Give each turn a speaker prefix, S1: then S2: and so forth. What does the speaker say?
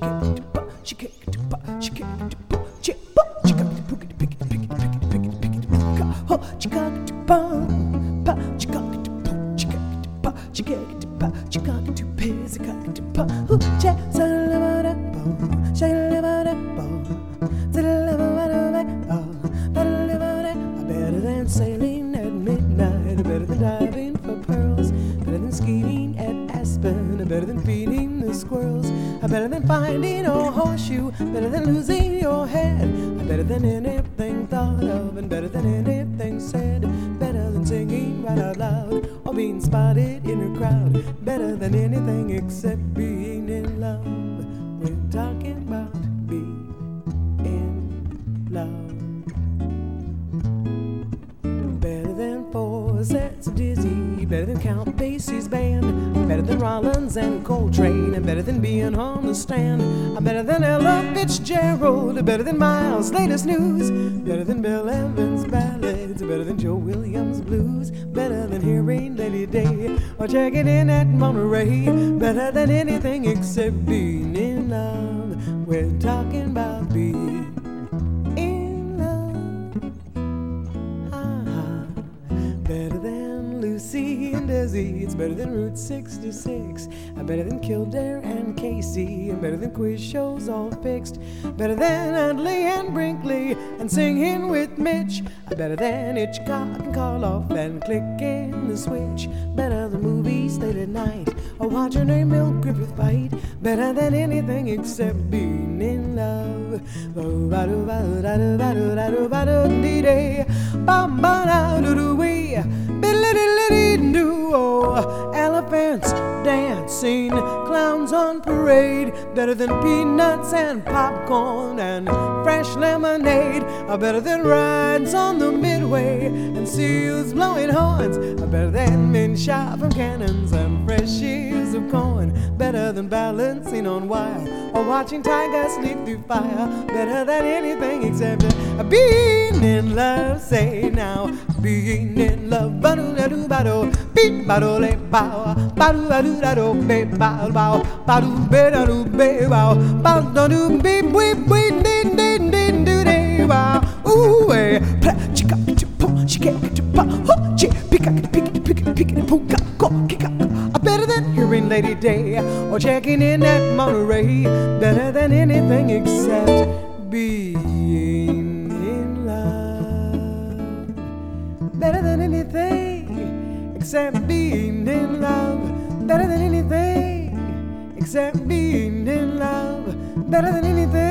S1: Better than sailing at midnight, better than diving for pearls, better than skiing at Aspen, better than feeding the squirrels, better than finding a horseshoe, better than losing your head, better than anything thought of, and better than anything said, better than singing right out loud or being spotted in a crowd, better than anything except being in love. We're talking about being in love. Better than 4 sets of Dizzy, better than Count Basie's band, better than Rollins and Coltrane, and better than being on the stand. I'm better than Ella Fitzgerald, better than Miles' latest news, better than Bill Evans' ballads, better than Joe Williams' blues, better than hearing Lady Day or checking in at Monterey, better than anything except being in love. We're talking about being in love. Better than Lucy and Desi, it's better than Route 66, better than Kildare and Casey, and better than quiz shows all fixed, better than Adley and Brinkley, and singing with Mitch, better than Hitchcock and Karloff, and clicking the switch, better than movies late at night, or watching a Mill Griffith fight, better than anything except being in love. Elephants dancing, clowns on parade, better than peanuts and popcorn and fresh lemonade, better than rides on the Midway and seals blowing horns, better than men shot from cannons and fresh ears of corn, better than balancing on wire or watching tigers leap through fire, better than anything except being in love. Say now, being in love. Ba-do-da-do, ba-do, beat, ba-do-le, bow, ba-do-da-do-da-do, be, bow, bow, ba-do-be-da-do, be, bow, ba-do-do, be, we, din, din, din, do, de, bow, ooh, eh, pla, chicka, chippo, chicka, chippa, ho, chi, picka, picka, picka, picka, pooka, go, kicka. Better than hearing Lady Day or checking in at Monterey, better than anything except being in love. Better than anything except being in love. Better than anything except being in love. Better than anything